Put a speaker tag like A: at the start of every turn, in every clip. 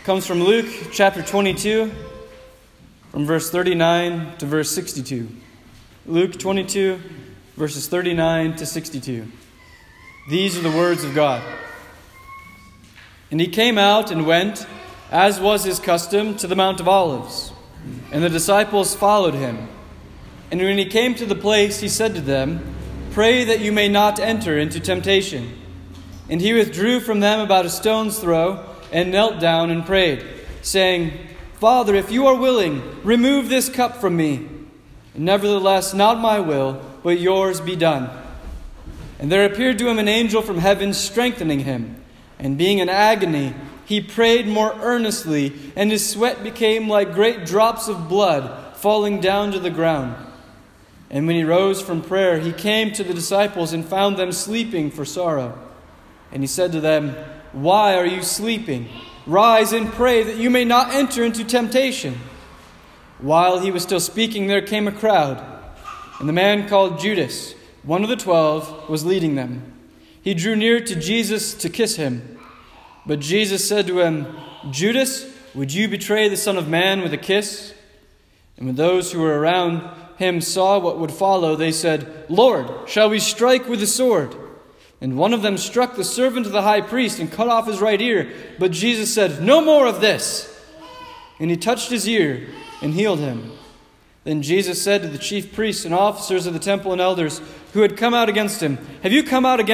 A: comes from Luke chapter 22, from verse 39 to verse 62. Luke 22, verses 39 to 62. These are the words of God. And he came out and went, as was his custom, to the Mount of Olives. And the disciples followed him. And when he came to the place, he said to them, "Pray that you may not enter into temptation." And he withdrew from them about a stone's throw, and knelt down and prayed, saying, "Father, if you are willing, remove this cup from me. Nevertheless, not my will, but yours be done." And there appeared to him an angel from heaven, strengthening him. And being in agony, he prayed more earnestly, and his sweat became like great drops of blood falling down to the ground. And when he rose from prayer, he came to the disciples and found them sleeping for sorrow. And he said to them, "Why are you sleeping? Rise and pray that you may not enter into temptation." While he was still speaking, there came a crowd, and the man called Judas, one of the 12, was leading them. He drew near to Jesus to kiss him. But Jesus said to him, "Judas, would you betray the Son of Man with a kiss?" And when those who were around him saw what would follow, they said, "Lord, shall we strike with the sword?" And one of them struck the servant of the high priest and cut off his right ear. But Jesus said, "No more of this." And he touched his ear and healed him. Then Jesus said to the chief priests and officers of the temple and elders who had come out against him, Have you come out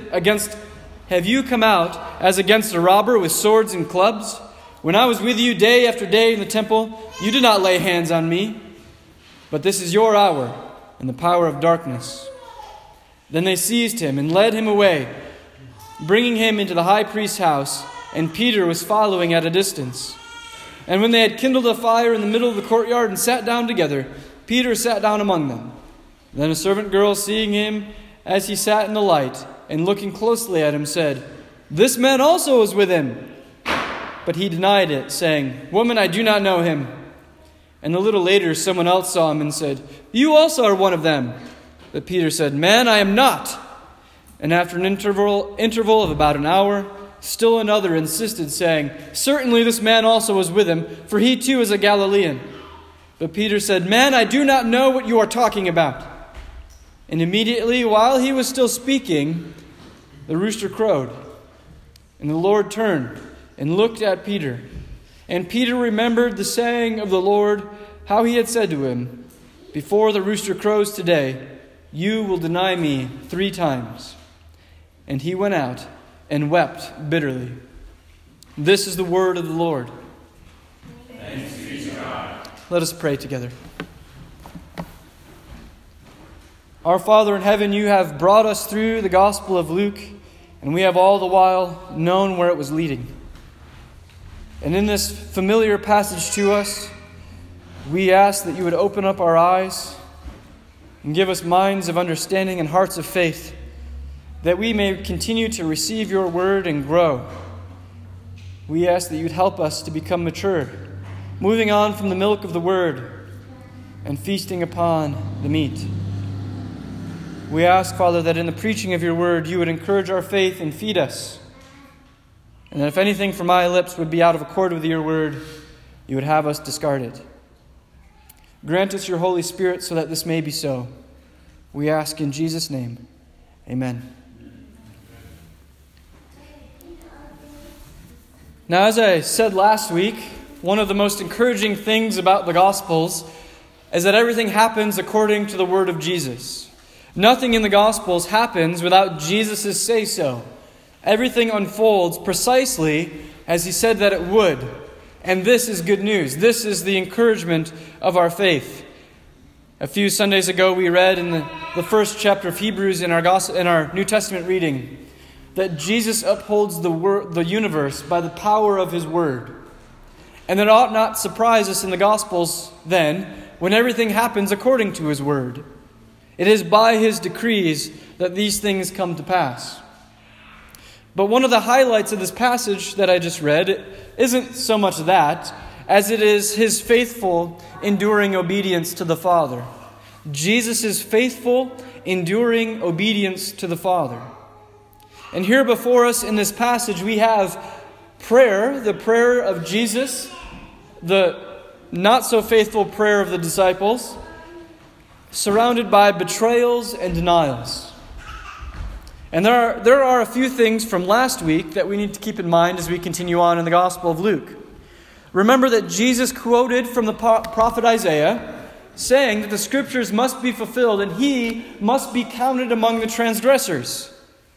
A: as against a robber with swords and clubs? When I was with you day after day in the temple, you did not lay hands on me. But this is your hour and the power of darkness." Then they seized him and led him away, bringing him into the high priest's house, and Peter was following at a distance. And when they had kindled a fire in the middle of the courtyard and sat down together, Peter sat down among them. Then a servant girl, seeing him as he sat in the light, and looking closely at him, said, "This man also was with him." But he denied it, saying, "Woman, I do not know him." And a little later someone else saw him and said, "You also are one of them." But Peter said, "Man, I am not." And after an interval of about an hour, still another insisted, saying, "Certainly this man also was with him, for he too is a Galilean." But Peter said, "Man, I do not know what you are talking about." And immediately, while he was still speaking, the rooster crowed. And the Lord turned and looked at Peter. And Peter remembered the saying of the Lord, how he had said to him, "Before the rooster crows today, you will deny me 3 times." And he went out and wept bitterly. This is the word of the Lord.
B: Thanks be to God.
A: Let us pray together. Our Father in heaven, you have brought us through the Gospel of Luke, and we have all the while known where it was leading. And in this familiar passage to us, we ask that you would open up our eyes and give us minds of understanding and hearts of faith, that we may continue to receive your word and grow. We ask that you would help us to become mature, moving on from the milk of the word and feasting upon the meat. We ask, Father, that in the preaching of your word, you would encourage our faith and feed us. And that if anything from my lips would be out of accord with your word, you would have us discard it. Grant us your Holy Spirit so that this may be so. We ask in Jesus' name. Amen. Now, as I said last week, one of the most encouraging things about the Gospels is that everything happens according to the word of Jesus. Nothing in the Gospels happens without Jesus' say-so. Everything unfolds precisely as he said that it would. And this is good news. This is the encouragement of our faith. A few Sundays ago, we read in the first chapter of Hebrews in our New Testament reading that Jesus upholds the universe by the power of his word. And that ought not surprise us in the Gospels then, when everything happens according to his word. It is by his decrees that these things come to pass. But one of the highlights of this passage that I just read isn't so much that, as it is his faithful, enduring obedience to the Father. Jesus' faithful, enduring obedience to the Father. And here before us in this passage, we have prayer, the prayer of Jesus, the not so faithful prayer of the disciples, surrounded by betrayals and denials. And there are a few things from last week that we need to keep in mind as we continue on in the Gospel of Luke. Remember that Jesus quoted from the prophet Isaiah, saying that the Scriptures must be fulfilled and he must be counted among the transgressors.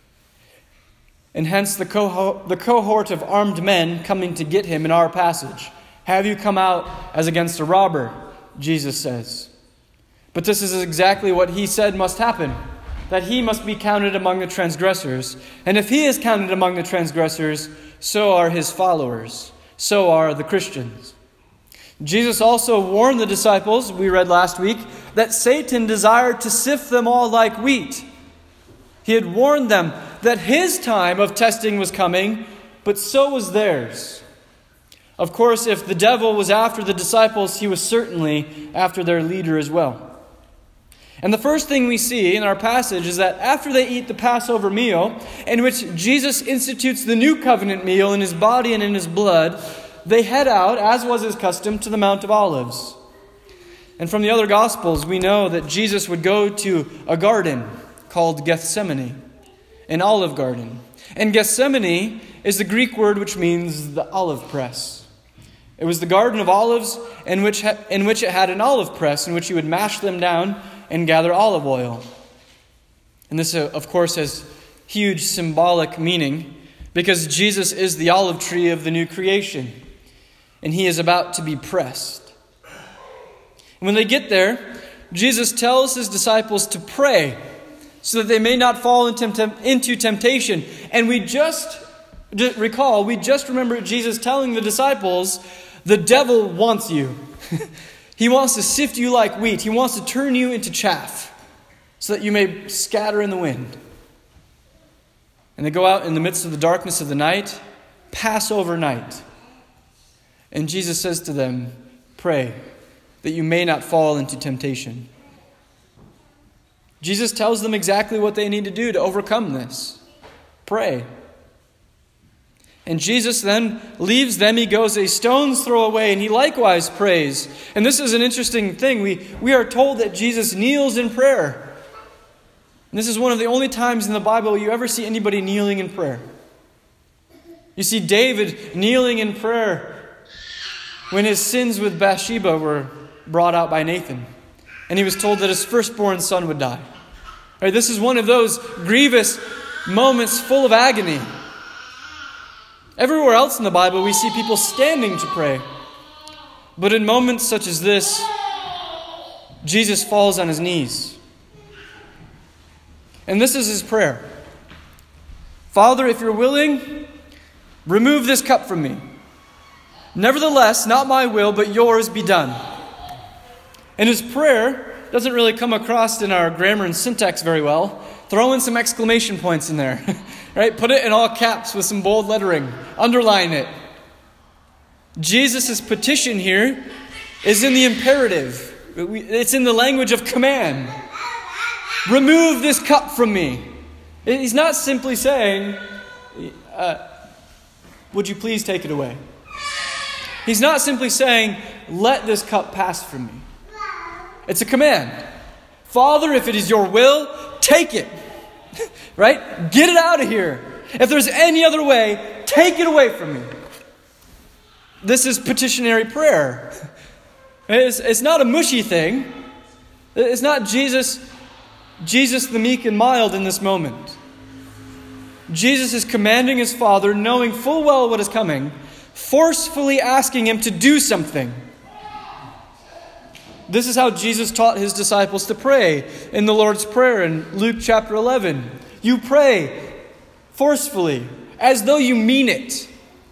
A: And hence the cohort of armed men coming to get him in our passage. Have you come out as against a robber? Jesus says. But this is exactly what he said must happen, that he must be counted among the transgressors. And if he is counted among the transgressors, so are his followers. So are the Christians. Jesus also warned the disciples, we read last week, that Satan desired to sift them all like wheat. He had warned them that his time of testing was coming, but so was theirs. Of course, if the devil was after the disciples, he was certainly after their leader as well. And the first thing we see in our passage is that after they eat the Passover meal, in which Jesus institutes the new covenant meal in his body and in his blood, they head out, as was his custom, to the Mount of Olives. And from the other Gospels, we know that Jesus would go to a garden called Gethsemane, an olive garden. And Gethsemane is the Greek word which means the olive press. It was the garden of olives in which it had an olive press in which you would mash them down and gather olive oil. And this, of course, has huge symbolic meaning because Jesus is the olive tree of the new creation. And he is about to be pressed. And when they get there, Jesus tells his disciples to pray so that they may not fall into temptation. And we just remember Jesus telling the disciples, the devil wants you. He wants to sift you like wheat. He wants to turn you into chaff so that you may scatter in the wind. And they go out in the midst of the darkness of the night, Passover night. And Jesus says to them, pray that you may not fall into temptation. Jesus tells them exactly what they need to do to overcome this. Pray. And Jesus then leaves them. He goes a stone's throw away, and he likewise prays. And this is an interesting thing. We are told that Jesus kneels in prayer. And this is one of the only times in the Bible you ever see anybody kneeling in prayer. You see David kneeling in prayer when his sins with Bathsheba were brought out by Nathan. And he was told that his firstborn son would die. Right, this is one of those grievous moments full of agony. Everywhere else in the Bible, we see people standing to pray. But in moments such as this, Jesus falls on his knees. And this is his prayer. Father, if you're willing, remove this cup from me. Nevertheless, not my will, but yours be done. And his prayer doesn't really come across in our grammar and syntax very well. Throw in some exclamation points in there. Right? Put it in all caps with some bold lettering. Underline it. Jesus' petition here is in the imperative. It's in the language of command. Remove this cup from me. He's not simply saying, would you please take it away? He's not simply saying, let this cup pass from me. It's a command. Father, if it is your will, take it. Right? Get it out of here. If there's any other way, take it away from me. This is petitionary prayer. It's not a mushy thing. It's not Jesus the meek and mild in this moment. Jesus is commanding his Father, knowing full well what is coming, forcefully asking him to do something. This is how Jesus taught his disciples to pray in the Lord's Prayer in Luke chapter 11. You pray forcefully, as though you mean it.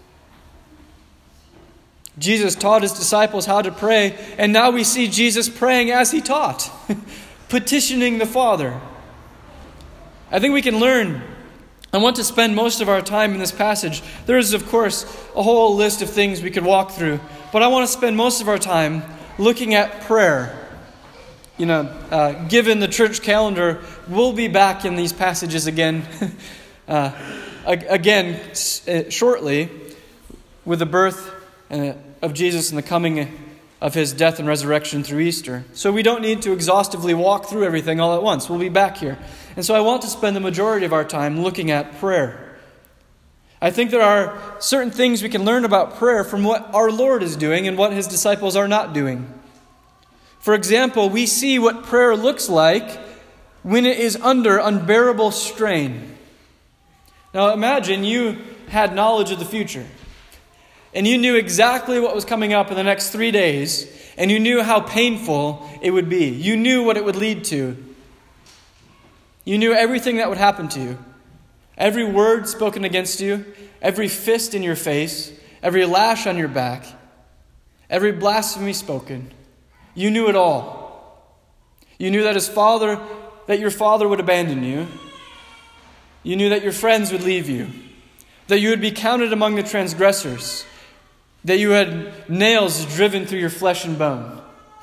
A: Jesus taught his disciples how to pray, and now we see Jesus praying as he taught, petitioning the Father. I think we can learn. I want to spend most of our time in this passage. There is, of course, a whole list of things we could walk through, but I want to spend most of our time looking at prayer. Given the church calendar, we'll be back in these passages again shortly. with the birth of Jesus and the coming of his death and resurrection through Easter. So we don't need to exhaustively walk through everything all at once. We'll be back here. And so I want to spend the majority of our time looking at prayer. I think there are certain things we can learn about prayer from what our Lord is doing and what his disciples are not doing. For example, we see what prayer looks like when it is under unbearable strain. Now imagine you had knowledge of the future, and you knew exactly what was coming up in the next 3 days, and you knew how painful it would be. You knew what it would lead to. You knew everything that would happen to you. Every word spoken against you, every fist in your face, every lash on your back, every blasphemy spoken. You knew it all. You knew that your father would abandon you. You knew that your friends would leave you, that you would be counted among the transgressors, that you had nails driven through your flesh and bone.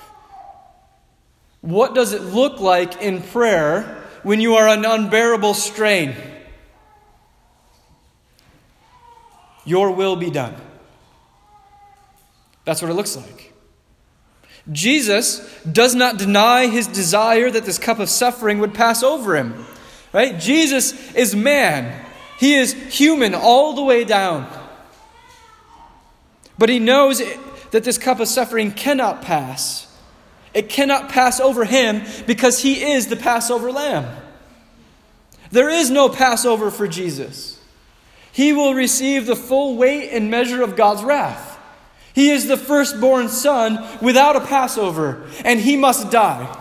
A: What does it look like in prayer when you are under unbearable strain? Your will be done. That's what it looks like. Jesus does not deny his desire that this cup of suffering would pass over him. Right? Jesus is man. He is human all the way down. But he knows that this cup of suffering cannot pass. It cannot pass over him because he is the Passover lamb. There is no Passover for Jesus. He will receive the full weight and measure of God's wrath. He is the firstborn son without a Passover, and he must die.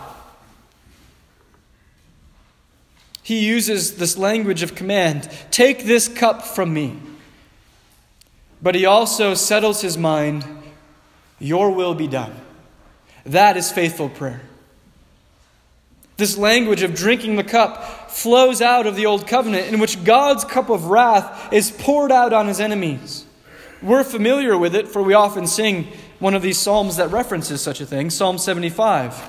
A: He uses this language of command, take this cup from me. But he also settles his mind, your will be done. That is faithful prayer. This language of drinking the cup flows out of the old covenant in which God's cup of wrath is poured out on his enemies. We're familiar with it, for we often sing one of these psalms that references such a thing, Psalm 75.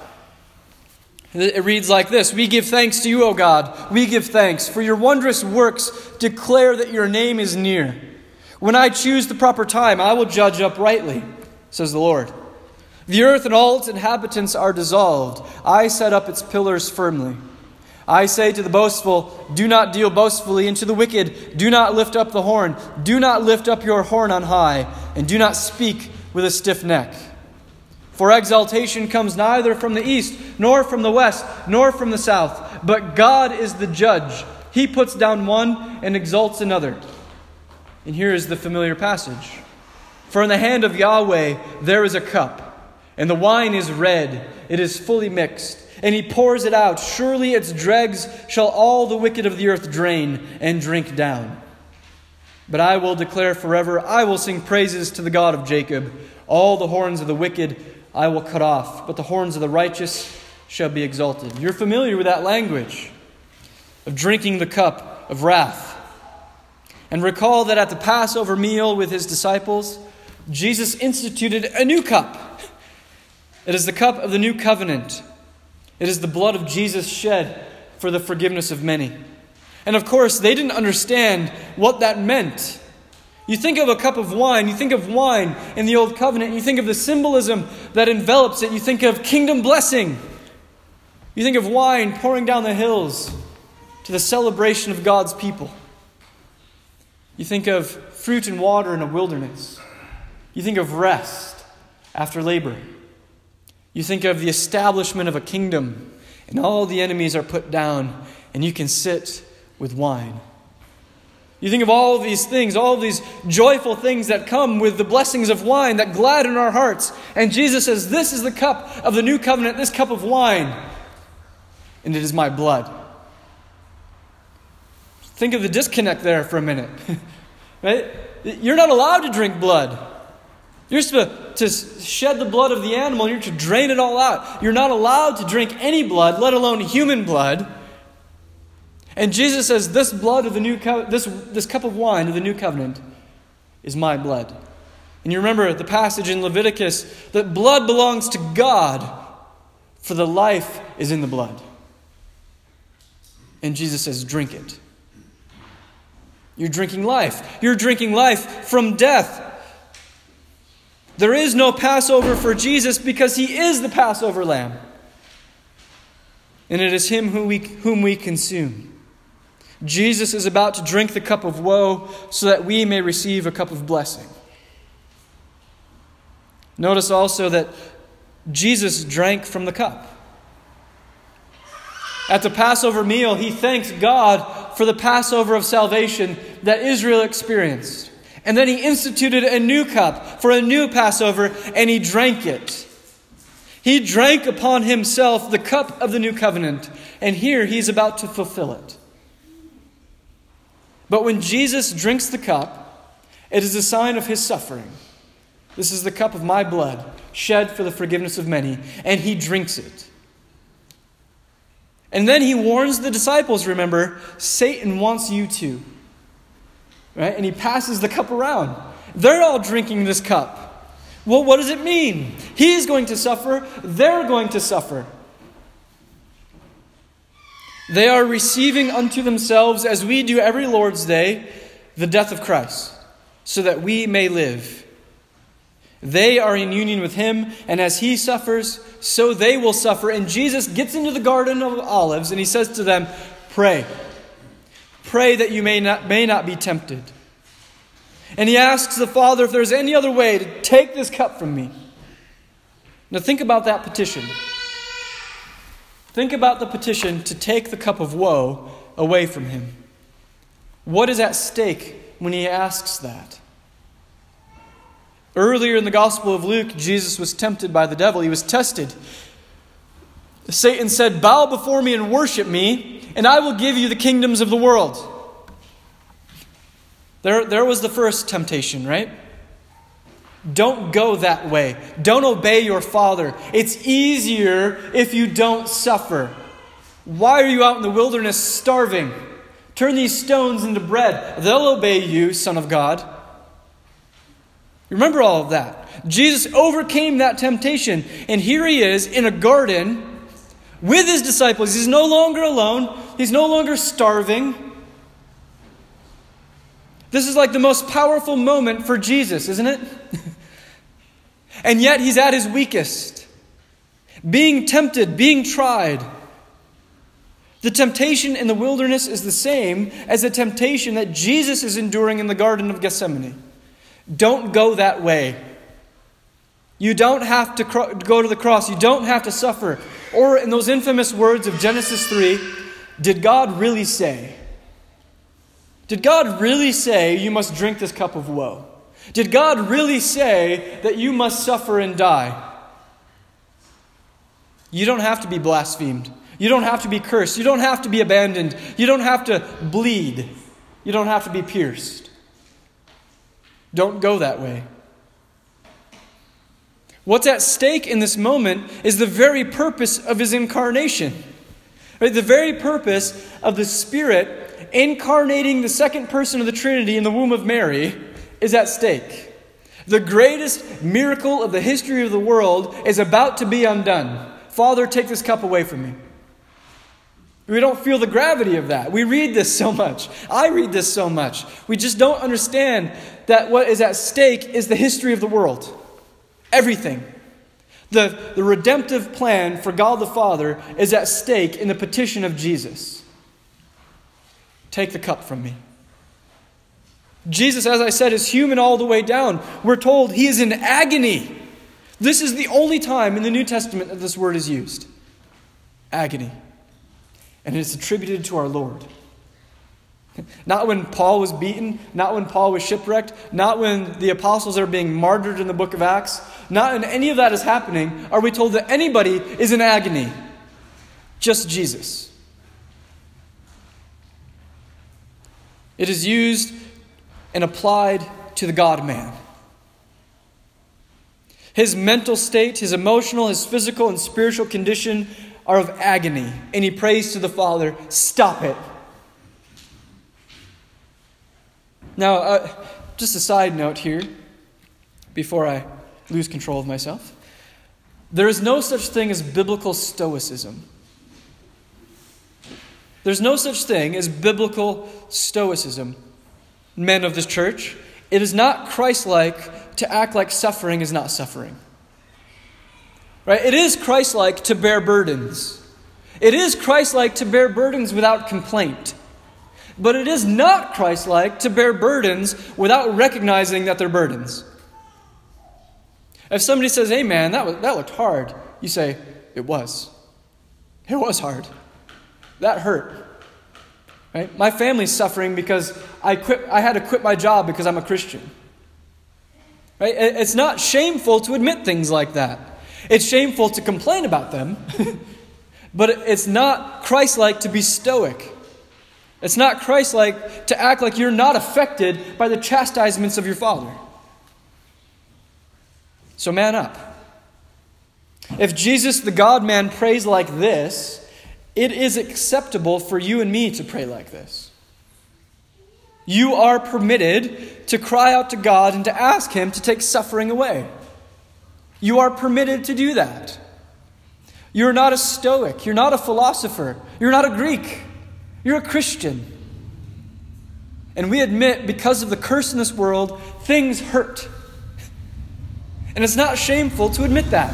A: It reads like this: we give thanks to you, O God. We give thanks, for your wondrous works declare that your name is near. When I choose the proper time, I will judge uprightly, says the Lord. The earth and all its inhabitants are dissolved. I set up its pillars firmly. I say to the boastful, do not deal boastfully, and to the wicked, do not lift up the horn. Do not lift up your horn on high, and do not speak with a stiff neck. For exaltation comes neither from the east, nor from the west, nor from the south. But God is the judge. He puts down one and exalts another. And here is the familiar passage. For in the hand of Yahweh there is a cup, and the wine is red. It is fully mixed. And he pours it out. Surely its dregs shall all the wicked of the earth drain and drink down. But I will declare forever, I will sing praises to the God of Jacob. All the horns of the wicked I will cut off, but the horns of the righteous shall be exalted. You're familiar with that language of drinking the cup of wrath. And recall that at the Passover meal with his disciples, Jesus instituted a new cup. It is the cup of the new covenant. It is the blood of Jesus shed for the forgiveness of many. And of course, they didn't understand what that meant. You think of a cup of wine, you think of wine in the Old Covenant, you think of the symbolism that envelops it, you think of kingdom blessing. You think of wine pouring down the hills to the celebration of God's people. You think of fruit and water in a wilderness. You think of rest after labor. You think of the establishment of a kingdom, and all the enemies are put down, and you can sit with wine. You think of all these things, all these joyful things that come with the blessings of wine that gladden our hearts. And Jesus says, this is the cup of the new covenant, this cup of wine, and it is my blood. Think of the disconnect there for a minute. Right? You're not allowed to drink blood. You're supposed to shed the blood of the animal, and you're to drain it all out. You're not allowed to drink any blood, let alone human blood. And Jesus says, this blood of the new this cup of wine of the new covenant is my blood. And you remember the passage in Leviticus that blood belongs to God, for the life is in the blood. And Jesus says, drink it. You're drinking life. You're drinking life from death. There is no Passover for Jesus because he is the Passover lamb. And it is him whom we consume. Jesus is about to drink the cup of woe so that we may receive a cup of blessing. Notice also that Jesus drank from the cup. At the Passover meal, he thanked God for the Passover of salvation that Israel experienced. And then he instituted a new cup for a new Passover, and he drank it. He drank upon himself the cup of the new covenant, and here he's about to fulfill it. But when Jesus drinks the cup, it is a sign of his suffering. This is the cup of my blood, shed for the forgiveness of many, and he drinks it. And then he warns the disciples, remember, Satan wants you to. Right? And he passes the cup around. They're all drinking this cup. Well, what does it mean? He's going to suffer. They're going to suffer. They are receiving unto themselves, as we do every Lord's Day, the death of Christ, so that we may live. They are in union with him, and as he suffers, so they will suffer. And Jesus gets into the Garden of Olives, and he says to them, pray. Pray that you may not be tempted. And he asks the Father if there's any other way to take this cup from me. Now think about that petition. Think about the petition to take the cup of woe away from him. What is at stake when he asks that? Earlier in the Gospel of Luke, Jesus was tempted by the devil. He was tested. Satan said, bow before me and worship me, and I will give you the kingdoms of the world. There was the first temptation, right? Don't go that way. Don't obey your father. It's easier if you don't suffer. Why are you out in the wilderness starving? Turn these stones into bread. They'll obey you, Son of God. Remember all of that. Jesus overcame that temptation. And here he is in a garden with his disciples. He's no longer alone. He's no longer starving. This is like the most powerful moment for Jesus, isn't it? And yet he's at his weakest. Being tempted, being tried. The temptation in the wilderness is the same as the temptation that Jesus is enduring in the Garden of Gethsemane. Don't go that way. You don't have to go to the cross. You don't have to suffer. Or in those infamous words of Genesis 3, did God really say? Did God really say you must drink this cup of woe? Did God really say that you must suffer and die? You don't have to be blasphemed. You don't have to be cursed. You don't have to be abandoned. You don't have to bleed. You don't have to be pierced. Don't go that way. What's at stake in this moment is the very purpose of his incarnation. Right? The very purpose of the Spirit incarnating the second person of the Trinity in the womb of Mary is at stake. The greatest miracle of the history of the world is about to be undone. Father, take this cup away from me. We don't feel the gravity of that. We read this so much. I read this so much. We just don't understand that what is at stake is the history of the world. Everything. The redemptive plan for God the Father is at stake in the petition of Jesus. Take the cup from me. Jesus, as I said, is human all the way down. We're told he is in agony. This is the only time in the New Testament that this word is used. Agony. And it's attributed to our Lord. Not when Paul was beaten, not when Paul was shipwrecked, not when the apostles are being martyred in the book of Acts, not when any of that is happening, are we told that anybody is in agony. Just Jesus. It is used and applied to the God-man. His mental state, his emotional, his physical and spiritual condition are of agony. And he prays to the Father, stop it. Now, just a side note here, before I lose control of myself. There is no such thing as biblical stoicism. There's no such thing as biblical stoicism, men of this church. It is not Christ-like to act like suffering is not suffering. Right? It is Christ-like to bear burdens. It is Christ-like to bear burdens without complaint. But it is not Christ-like to bear burdens without recognizing that they're burdens. If somebody says, "Hey man, that looked hard," you say, "It was. It was hard. That hurt." Right? My family's suffering because I had to quit my job because I'm a Christian. Right? It's not shameful to admit things like that. It's shameful to complain about them, but it's not Christ-like to be stoic. It's not Christ-like to act like you're not affected by the chastisements of your Father. So man up. If Jesus, the God-man, prays like this, it is acceptable for you and me to pray like this. You are permitted to cry out to God and to ask Him to take suffering away. You are permitted to do that. You're not a Stoic. You're not a philosopher. You're not a Greek. You're a Christian. And we admit, because of the curse in this world, things hurt. And it's not shameful to admit that.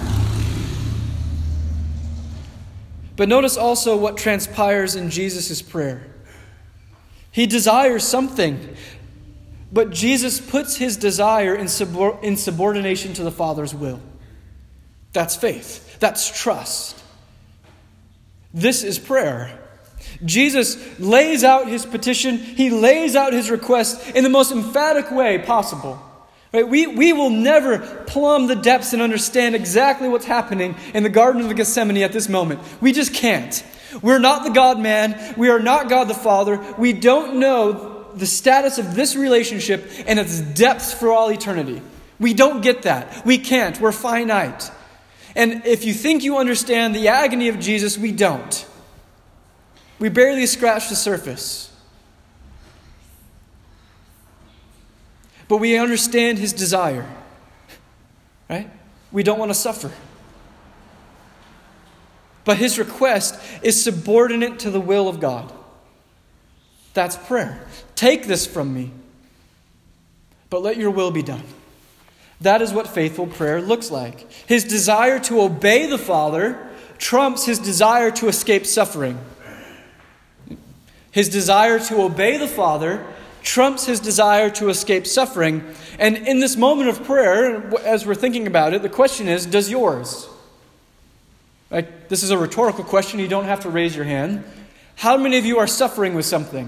A: But notice also what transpires in Jesus' prayer. He desires something, but Jesus puts his desire in subordination to the Father's will. That's faith. That's trust. This is prayer. Jesus lays out his petition. He lays out his request in the most emphatic way possible. Right? We will never plumb the depths and understand exactly what's happening in the Garden of Gethsemane at this moment. We just can't. We're not the God-man. We are not God the Father. We don't know the status of this relationship and its depths for all eternity. We don't get that. We can't. We're finite. And if you think you understand the agony of Jesus, we don't. We barely scratch the surface. But we understand his desire. Right? We don't want to suffer. But his request is subordinate to the will of God. That's prayer. Take this from me, but let your will be done. That is what faithful prayer looks like. His desire to obey the Father trumps his desire to escape suffering. His desire to obey the Father trumps his desire to escape suffering. And in this moment of prayer, as we're thinking about it, the question is, does yours? Like, this is a rhetorical question. You don't have to raise your hand. How many of you are suffering with something?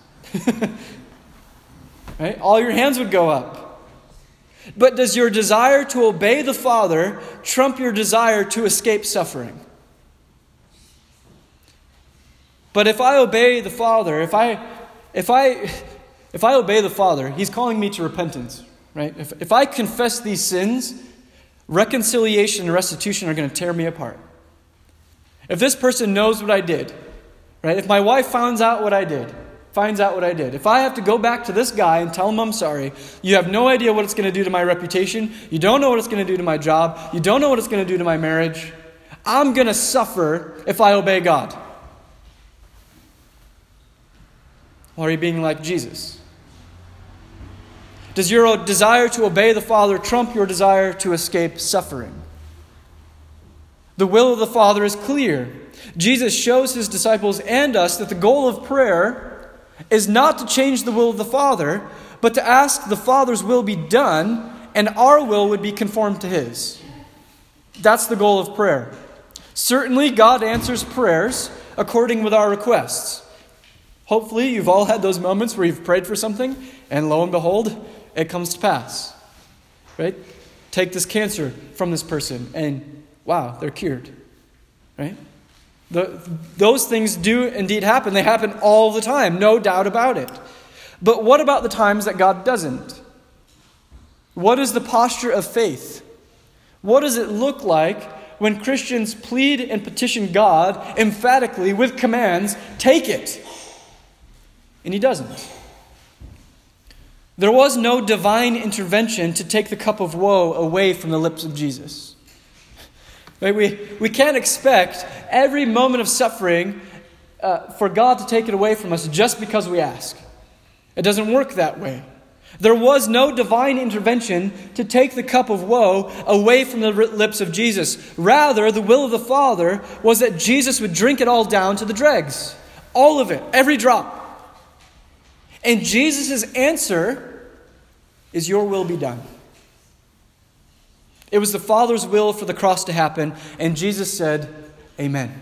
A: Right? All your hands would go up. But does your desire to obey the Father trump your desire to escape suffering? But if I obey the Father, if I obey the Father, He's calling me to repentance, right? If I confess these sins, reconciliation and restitution are going to tear me apart. If this person knows what I did, right? If my wife finds out what I did, if I have to go back to this guy and tell him I'm sorry, you have no idea what it's going to do to my reputation. You don't know what it's going to do to my job. You don't know what it's going to do to my marriage. I'm going to suffer if I obey God. Or are you being like Jesus? Does your desire to obey the Father trump your desire to escape suffering? The will of the Father is clear. Jesus shows his disciples and us that the goal of prayer is not to change the will of the Father, but to ask the Father's will be done, and our will would be conformed to his. That's the goal of prayer. Certainly, God answers prayers according with our requests. Hopefully, you've all had those moments where you've prayed for something, and lo and behold, it comes to pass. Right? Take this cancer from this person, and wow, they're cured. Right? Those things do indeed happen. They happen all the time, no doubt about it. But what about the times that God doesn't? What is the posture of faith? What does it look like when Christians plead and petition God emphatically with commands, take it? And he doesn't. There was no divine intervention to take the cup of woe away from the lips of Jesus. Right? We can't expect every moment of suffering for God to take it away from us just because we ask. It doesn't work that way. There was no divine intervention to take the cup of woe away from the lips of Jesus. Rather, the will of the Father was that Jesus would drink it all down to the dregs. All of it, every drop. And Jesus' answer is, your will be done. It was the Father's will for the cross to happen, and Jesus said, amen.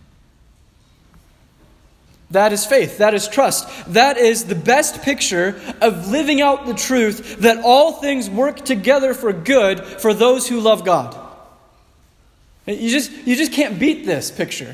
A: That is faith. That is trust. That is the best picture of living out the truth that all things work together for good for those who love God. You just can't beat this picture.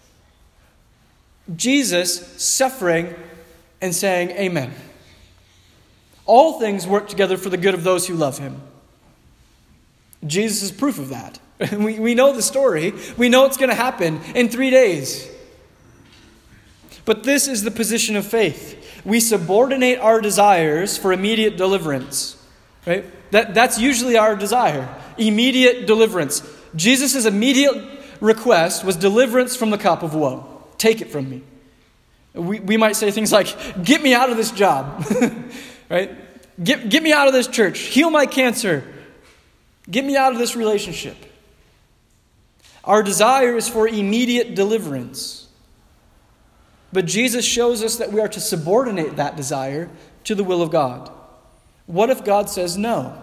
A: Jesus suffering and saying amen. All things work together for the good of those who love him. Jesus is proof of that. We know the story. We know it's going to happen in 3 days. But this is the position of faith. We subordinate our desires for immediate deliverance. Right? That's usually our desire. Immediate deliverance. Jesus' immediate request was deliverance from the cup of woe. Take it from me. We might say things like, get me out of this job. Right? Get me out of this church. Heal my cancer. Get me out of this relationship. Our desire is for immediate deliverance. But Jesus shows us that we are to subordinate that desire to the will of God. What if God says no?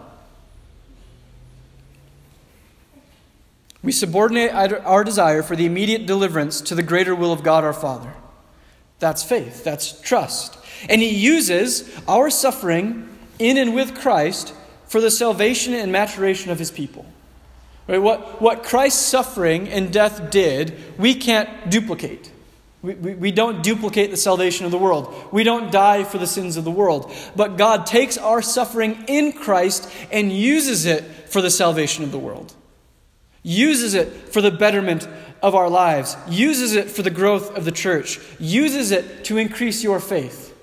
A: We subordinate our desire for the immediate deliverance to the greater will of God our Father. That's faith. That's trust. And he uses our suffering in and with Christ for the salvation and maturation of his people. Right? What Christ's suffering and death did, we can't duplicate. We don't duplicate the salvation of the world. We don't die for the sins of the world. But God takes our suffering in Christ and uses it for the salvation of the world. Uses it for the betterment of our lives. Uses it for the growth of the church. Uses it to increase your faith.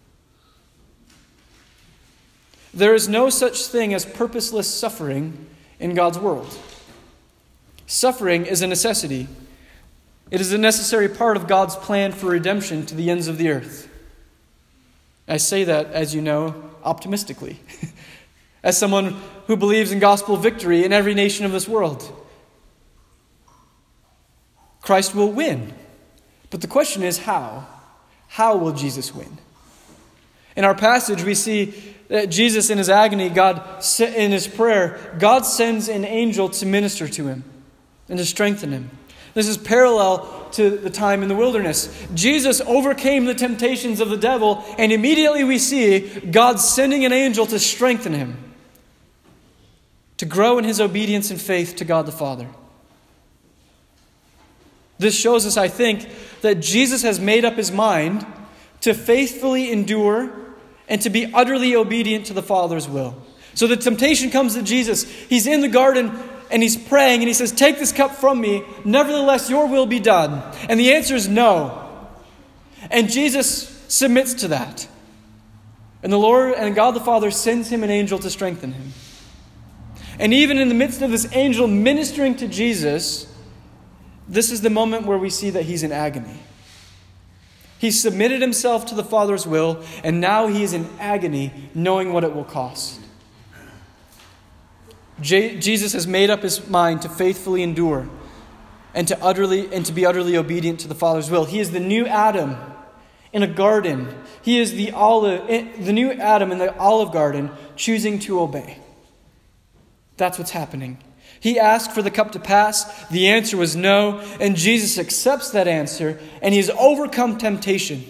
A: There is no such thing as purposeless suffering in God's world. Suffering is a necessity. It is a necessary part of God's plan for redemption to the ends of the earth. I say that, as you know, optimistically. As someone who believes in gospel victory in every nation of this world. Christ will win. But the question is how? How will Jesus win? In our passage, we see that Jesus in his agony, in his prayer, God sends an angel to minister to him and to strengthen him. This is parallel to the time in the wilderness. Jesus overcame the temptations of the devil, and immediately we see God sending an angel to strengthen him, to grow in his obedience and faith to God the Father. This shows us, I think, that Jesus has made up his mind to faithfully endure and to be utterly obedient to the Father's will. So the temptation comes to Jesus. He's in the garden and he's praying and he says, take this cup from me, nevertheless your will be done. And the answer is no. And Jesus submits to that. And the Lord and God the Father sends him an angel to strengthen him. And even in the midst of this angel ministering to Jesus, this is the moment where we see that he's in agony. He submitted himself to the Father's will, and now he is in agony, knowing what it will cost. Jesus has made up his mind to faithfully endure and to be utterly obedient to the Father's will. He is the new Adam in a garden. He is the new Adam in the olive garden, choosing to obey. That's what's happening. He asked for the cup to pass. The answer was no. And Jesus accepts that answer. And he's overcome temptation.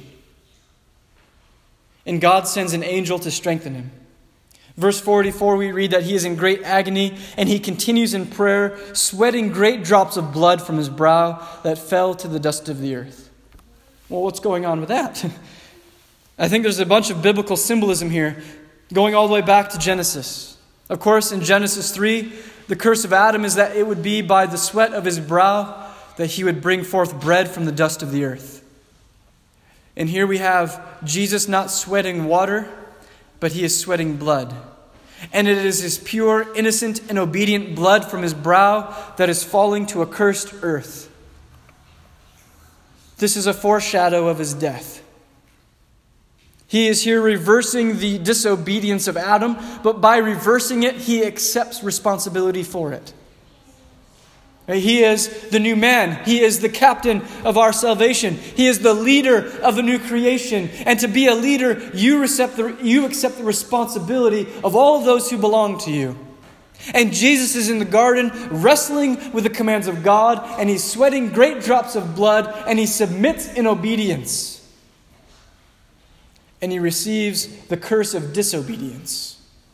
A: And God sends an angel to strengthen him. Verse 44, we read that he is in great agony. And he continues in prayer, sweating great drops of blood from his brow that fell to the dust of the earth. Well, what's going on with that? I think there's a bunch of biblical symbolism here, going all the way back to Genesis. Of course, in Genesis 3, the curse of Adam is that it would be by the sweat of his brow that he would bring forth bread from the dust of the earth. And here we have Jesus not sweating water, but he is sweating blood. And it is his pure, innocent, and obedient blood from his brow that is falling to a cursed earth. This is a foreshadow of his death. He is here reversing the disobedience of Adam, but by reversing it, he accepts responsibility for it. He is the new man. He is the captain of our salvation. He is the leader of the new creation. And to be a leader, you accept the responsibility of all of those who belong to you. And Jesus is in the garden wrestling with the commands of God, and he's sweating great drops of blood, and he submits in obedience. And he receives the curse of disobedience.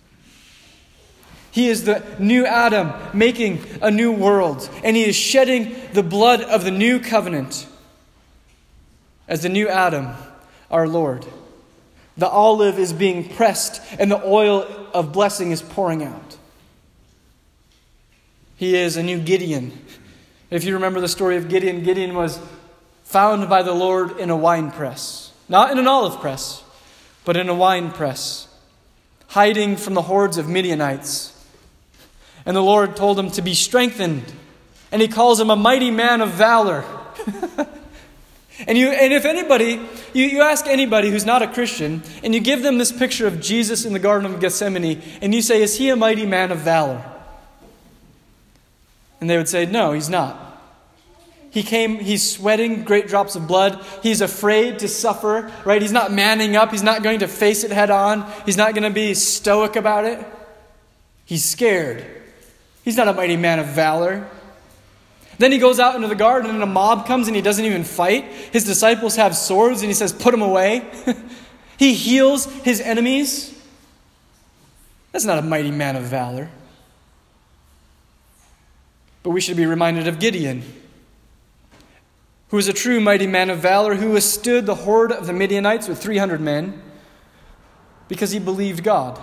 A: He is the new Adam making a new world, and he is shedding the blood of the new covenant as the new Adam, our Lord. The olive is being pressed, and the oil of blessing is pouring out. He is a new Gideon. If you remember the story of Gideon, Gideon was found by the Lord in a wine press. Not in an olive press, but in a wine press, hiding from the hordes of Midianites. And the Lord told him to be strengthened. And he calls him a mighty man of valor. And if anybody, you ask anybody who's not a Christian, and you give them this picture of Jesus in the Garden of Gethsemane, and you say, is he a mighty man of valor? And they would say, no, he's not. He's sweating great drops of blood. He's afraid to suffer, right? He's not manning up. He's not going to face it head on. He's not going to be stoic about it. He's scared. He's not a mighty man of valor. Then he goes out into the garden and a mob comes and he doesn't even fight. His disciples have swords and he says, put them away. He heals his enemies. That's not a mighty man of valor. But we should be reminded of Gideon, who was a true mighty man of valor, who withstood the horde of the Midianites with 300 men because he believed God.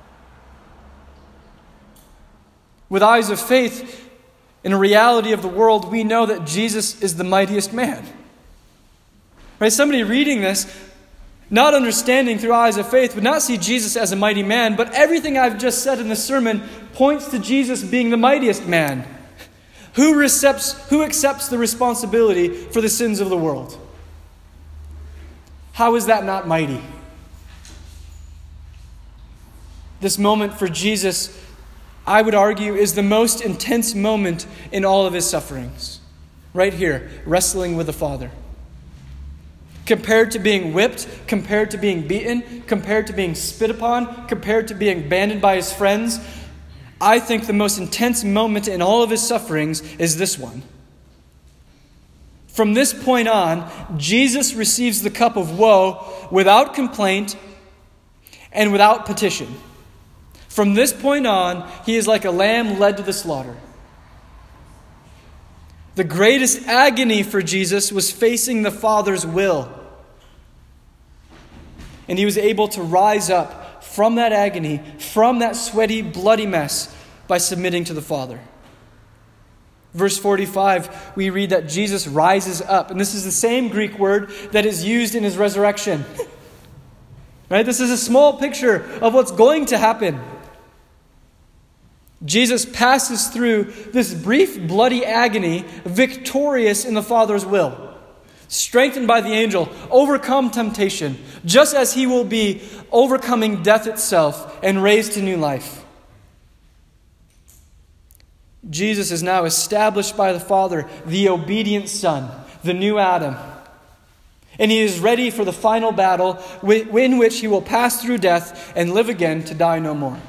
A: With eyes of faith, in a reality of the world, we know that Jesus is the mightiest man. Right? Somebody reading this, not understanding through eyes of faith, would not see Jesus as a mighty man, but everything I've just said in the sermon points to Jesus being the mightiest man. Who accepts the responsibility for the sins of the world? How is that not mighty? This moment for Jesus, I would argue, is the most intense moment in all of his sufferings. Right here, wrestling with the Father. Compared to being whipped, compared to being beaten, compared to being spit upon, compared to being abandoned by his friends, I think the most intense moment in all of his sufferings is this one. From this point on, Jesus receives the cup of woe without complaint and without petition. From this point on, he is like a lamb led to the slaughter. The greatest agony for Jesus was facing the Father's will. And he was able to rise up from that agony, from that sweaty, bloody mess, by submitting to the Father. Verse 45, we read that Jesus rises up. And this is the same Greek word that is used in his resurrection. Right? This is a small picture of what's going to happen. Jesus passes through this brief, bloody agony, victorious in the Father's will, strengthened by the angel, overcome temptation, just as he will be overcoming death itself and raised to new life. Jesus is now established by the Father, the obedient Son, the new Adam. And he is ready for the final battle in which he will pass through death and live again to die no more.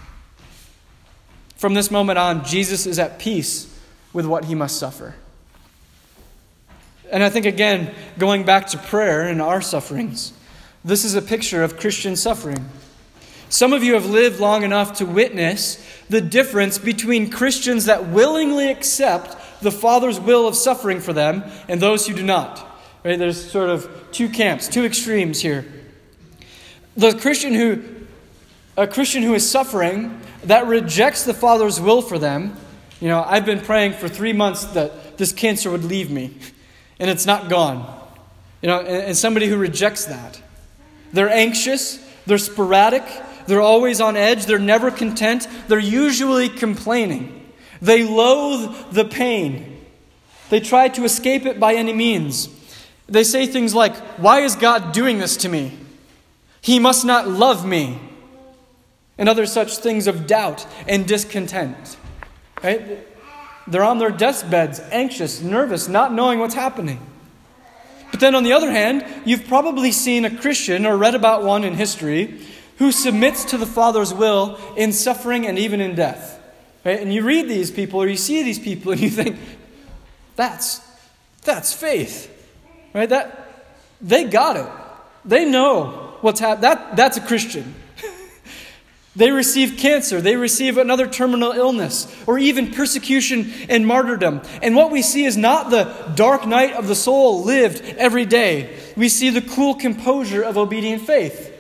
A: From this moment on, Jesus is at peace with what he must suffer. And I think, again, going back to prayer and our sufferings, this is a picture of Christian suffering. Some of you have lived long enough to witness the difference between Christians that willingly accept the Father's will of suffering for them and those who do not. Right? There's sort of two camps, two extremes here. A Christian who is suffering that rejects the Father's will for them. You know, I've been praying for 3 months that this cancer would leave me, and it's not gone. You know, and somebody who rejects that. They're anxious, they're sporadic, they're always on edge, they're never content, they're usually complaining. They loathe the pain. They try to escape it by any means. They say things like, "Why is God doing this to me?" He must not love me, and other such things of doubt and discontent. Right? They're on their deathbeds, anxious, nervous, not knowing what's happening. But then on the other hand, you've probably seen a Christian or read about one in history who submits to the Father's will in suffering and even in death. Right? And you read these people or you see these people and you think, that's faith. Right? They got it. They know what's happening. That's a Christian. They receive cancer. They receive another terminal illness or even persecution and martyrdom. And what we see is not the dark night of the soul lived every day. We see the cool composure of obedient faith.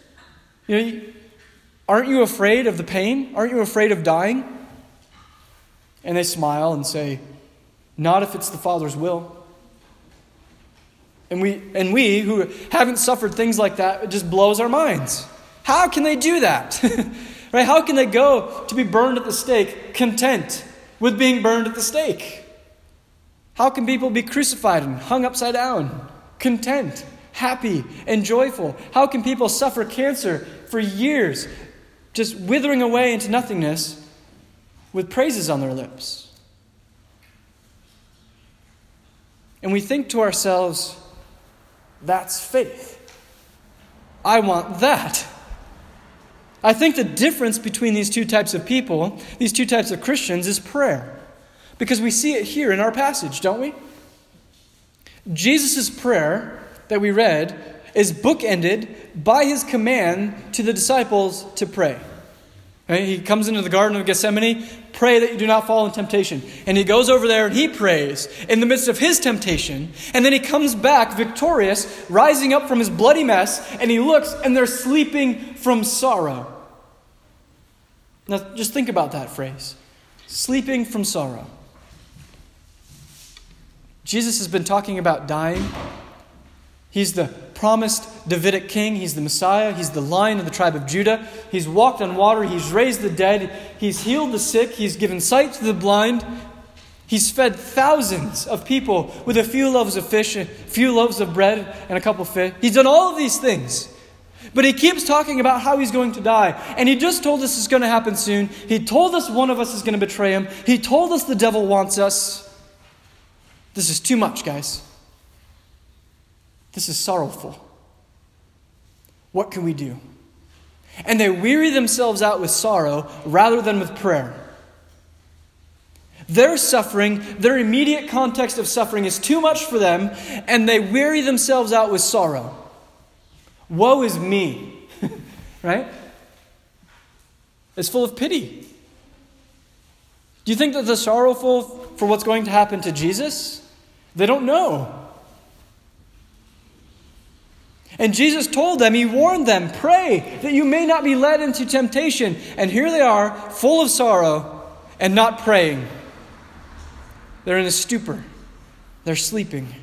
A: Aren't you afraid of the pain? Aren't you afraid of dying? And they smile and say, not if it's the Father's will. And we who haven't suffered things like that, it just blows our minds. How can they do that? Right? How can they go to be burned at the stake content with being burned at the stake? How can people be crucified and hung upside down, content, happy, and joyful? How can people suffer cancer for years, just withering away into nothingness with praises on their lips? And we think to ourselves, that's faith. I want that. I think the difference between these two types of people, these two types of Christians, is prayer. Because we see it here in our passage, don't we? Jesus' prayer that we read is bookended by his command to the disciples to pray. Right? He comes into the Garden of Gethsemane, pray that you do not fall in temptation. And he goes over there and he prays in the midst of his temptation. And then he comes back victorious, rising up from his bloody mess, and he looks and they're sleeping from sorrow. Now just think about that phrase. Sleeping from sorrow. Jesus has been talking about dying. He's the promised Davidic king. He's the Messiah. He's the Lion of the tribe of Judah. He's walked on water. He's raised the dead. He's healed the sick. He's given sight to the blind. He's fed thousands of people with a few loaves of fish, a few loaves of bread, and a couple of fish. He's done all of these things. But he keeps talking about how he's going to die. And he just told us it's going to happen soon. He told us one of us is going to betray him. He told us the devil wants us. This is too much, guys. This is sorrowful. What can we do? And they weary themselves out with sorrow rather than with prayer. Their suffering, their immediate context of suffering is too much for them, and they weary themselves out with sorrow. Woe is me. Right? It's full of pity. Do you think that they're sorrowful for what's going to happen to Jesus? They don't know. And Jesus told them, he warned them, pray that you may not be led into temptation. And here they are, full of sorrow and not praying. They're in a stupor. They're sleeping.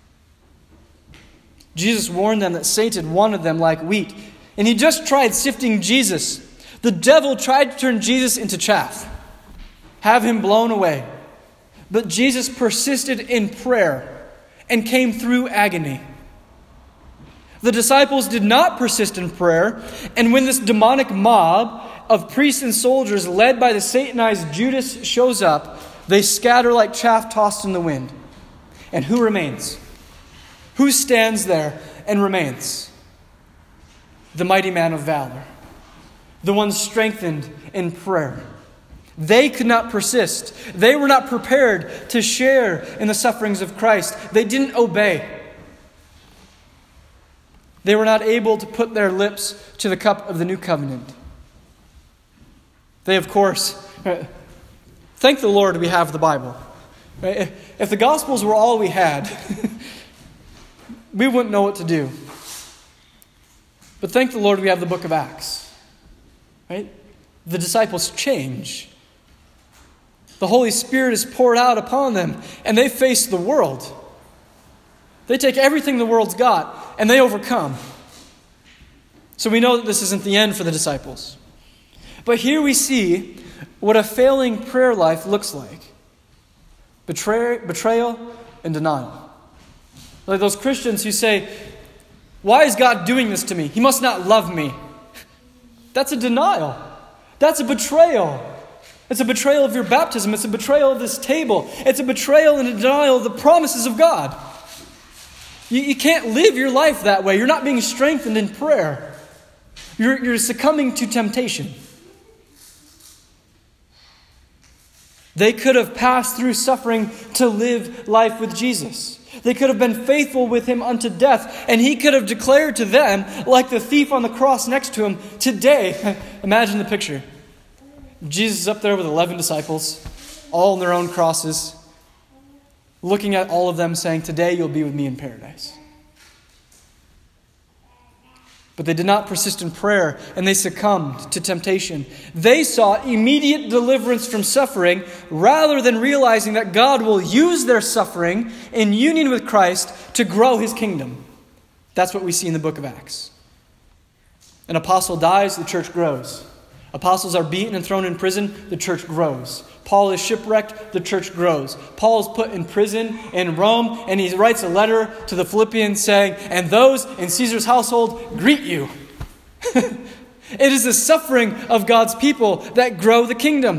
A: Jesus warned them that Satan wanted them like wheat. And he just tried sifting Jesus. The devil tried to turn Jesus into chaff, have him blown away. But Jesus persisted in prayer and came through agony. The disciples did not persist in prayer, and when this demonic mob of priests and soldiers led by the Satanized Judas shows up, they scatter like chaff tossed in the wind. And who remains? Who stands there and remains? The mighty man of valor, the one strengthened in prayer. They could not persist. They were not prepared to share in the sufferings of Christ. They didn't obey. They were not able to put their lips to the cup of the new covenant. They, of course, thank the Lord we have the Bible. If the Gospels were all we had, we wouldn't know what to do. But thank the Lord we have the book of Acts. Right? The disciples change. The Holy Spirit is poured out upon them, and they face the world. They take everything the world's got, and they overcome. So we know that this isn't the end for the disciples. But here we see what a failing prayer life looks like. Betrayal and denial. Like those Christians who say, Why is God doing this to me? He must not love me. That's a denial. That's a betrayal. It's a betrayal of your baptism. It's a betrayal of this table. It's a betrayal and a denial of the promises of God. You can't live your life that way. You're not being strengthened in prayer. You're succumbing to temptation. They could have passed through suffering to live life with Jesus. They could have been faithful with him unto death, and he could have declared to them, like the thief on the cross next to him, today, imagine the picture. Jesus is up there with 11 disciples, all on their own crosses, looking at all of them saying, today you'll be with me in paradise. But they did not persist in prayer, and they succumbed to temptation. They sought immediate deliverance from suffering rather than realizing that God will use their suffering in union with Christ to grow his kingdom. That's what we see in the book of Acts. An apostle dies, the church grows. Apostles are beaten and thrown in prison, the church grows. Paul is shipwrecked, the church grows. Paul is put in prison in Rome, and he writes a letter to the Philippians saying, and those in Caesar's household greet you. It is the suffering of God's people that grow the kingdom.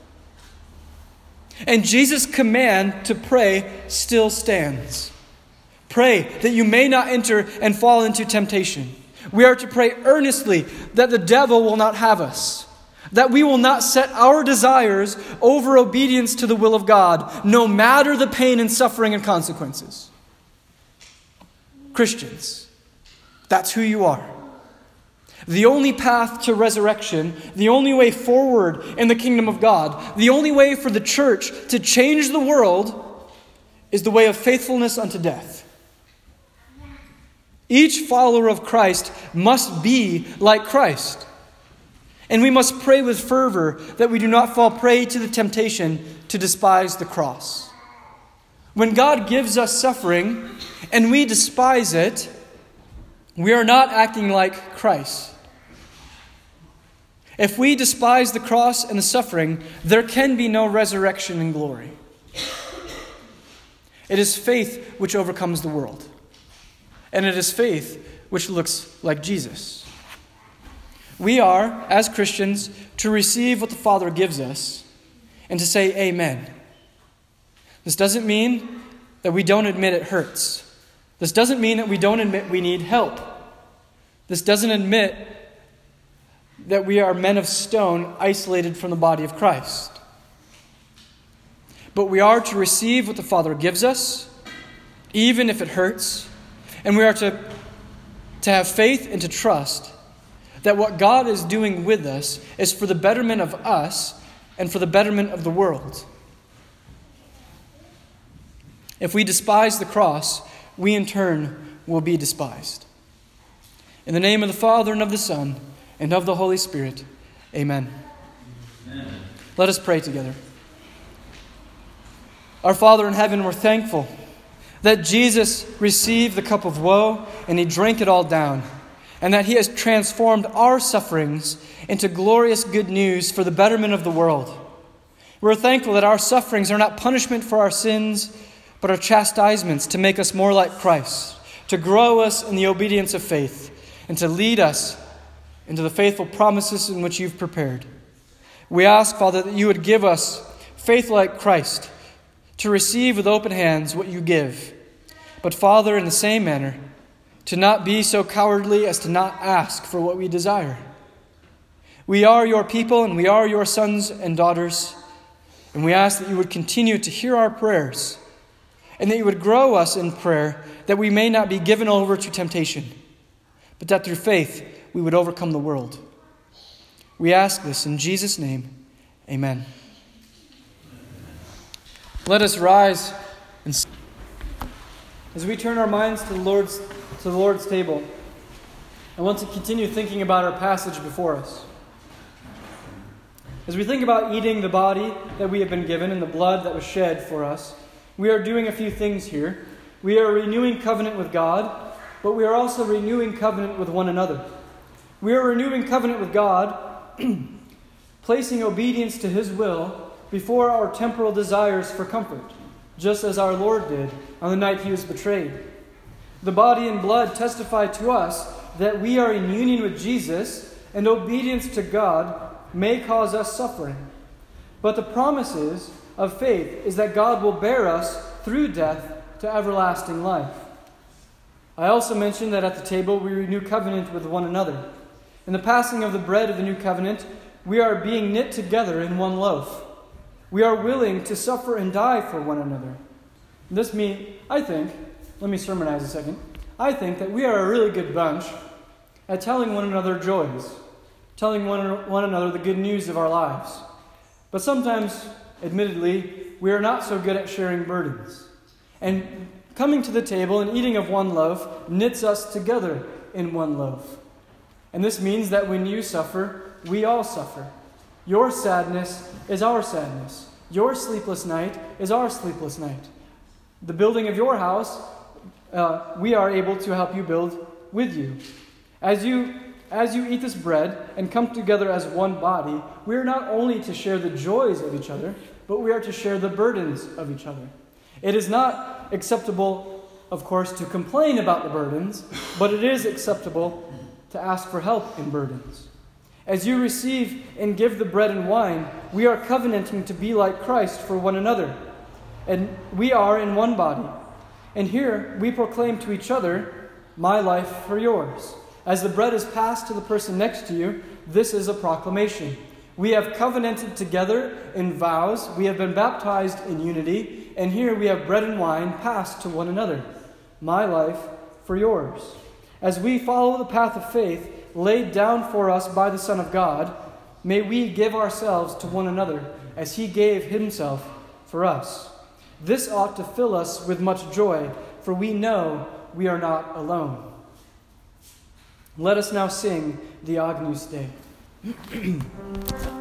A: And Jesus' command to pray still stands. Pray that you may not enter and fall into temptation. We are to pray earnestly that the devil will not have us, that we will not set our desires over obedience to the will of God, no matter the pain and suffering and consequences. Christians, that's who you are. The only path to resurrection, the only way forward in the kingdom of God, the only way for the church to change the world is the way of faithfulness unto death. Each follower of Christ must be like Christ. And we must pray with fervor that we do not fall prey to the temptation to despise the cross. When God gives us suffering and we despise it, we are not acting like Christ. If we despise the cross and the suffering, there can be no resurrection and glory. It is faith which overcomes the world. And it is faith which looks like Jesus. We are, as Christians, to receive what the Father gives us and to say amen. This doesn't mean that we don't admit it hurts. This doesn't mean that we don't admit we need help. This doesn't admit that we are men of stone isolated from the body of Christ. But we are to receive what the Father gives us, even if it hurts. And we are to have faith and to trust that what God is doing with us is for the betterment of us and for the betterment of the world. If we despise the cross, we in turn will be despised. In the name of the Father, and of the Son, and of the Holy Spirit, amen. Amen. Let us pray together. Our Father in heaven, we're thankful that Jesus received the cup of woe and he drank it all down, and that he has transformed our sufferings into glorious good news for the betterment of the world. We're thankful that our sufferings are not punishment for our sins, but are chastisements to make us more like Christ, to grow us in the obedience of faith, and to lead us into the faithful promises in which you've prepared. We ask, Father, that you would give us faith like Christ, to receive with open hands what you give. But Father, in the same manner, to not be so cowardly as to not ask for what we desire. We are your people and we are your sons and daughters, and we ask that you would continue to hear our prayers and that you would grow us in prayer, that we may not be given over to temptation, but that through faith we would overcome the world. We ask this in Jesus' name. Amen. Let us rise and as we turn our minds to the Lord's table. I want to continue thinking about our passage before us. As we think about eating the body that we have been given and the blood that was shed for us, we are doing a few things here. We are renewing covenant with God, but we are also renewing covenant with one another. We are renewing covenant with God, placing obedience to his will before our temporal desires for comfort, just as our Lord did on the night he was betrayed. The body and blood testify to us that we are in union with Jesus, and obedience to God may cause us suffering. But the promises of faith is that God will bear us through death to everlasting life. I also mentioned that at the table we renew covenant with one another. In the passing of the bread of the new covenant, we are being knit together in one loaf. We are willing to suffer and die for one another. Let me sermonize a second. I think that we are a really good bunch at telling one another joys, telling one another the good news of our lives. But sometimes, admittedly, we are not so good at sharing burdens. And coming to the table and eating of one loaf knits us together in one loaf. And this means that when you suffer, we all suffer. Your sadness is our sadness. Your sleepless night is our sleepless night. The building of your house, we are able to help you build with you. As you eat this bread and come together as one body, we are not only to share the joys of each other, but we are to share the burdens of each other. It is not acceptable, of course, to complain about the burdens, but it is acceptable to ask for help in burdens. As you receive and give the bread and wine, we are covenanting to be like Christ for one another. And we are in one body. And here we proclaim to each other, my life for yours. As the bread is passed to the person next to you, this is a proclamation. We have covenanted together in vows. We have been baptized in unity. And here we have bread and wine passed to one another. My life for yours. As we follow the path of faith laid down for us by the Son of God, may we give ourselves to one another as He gave Himself for us. This ought to fill us with much joy, for we know we are not alone. Let us now sing the Agnus Dei.